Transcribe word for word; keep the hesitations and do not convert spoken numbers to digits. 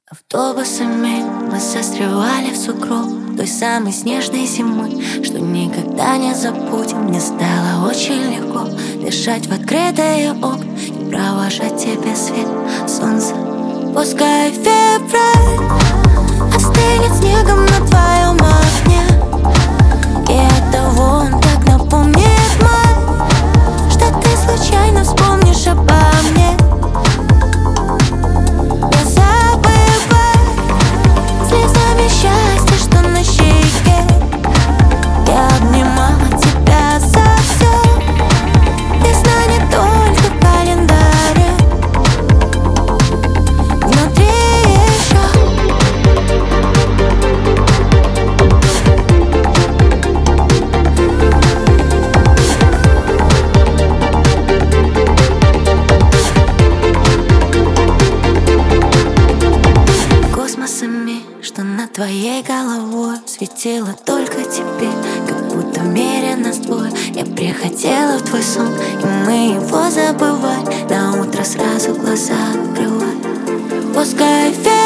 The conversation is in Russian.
Автобусами мы застревали в сугроб той самой снежной зимы, что никогда не забудем. Мне стало очень легко дышать в открытые окна и провожать тебе свет солнца. Пускай февраль остынет снегом на твоем окне, и оттого он так напомнит май, что ты случайно вспомнишь обо мне. Счастье, что на щеке, я обнимала тебя за все. Весна не только в календаре, внутри еще. Космосами, что над твоей головой светило только тебе, как будто в мире нас двое. Я приходила в твой сон, и мы его забывали, на утро сразу глаза открывали. Пускай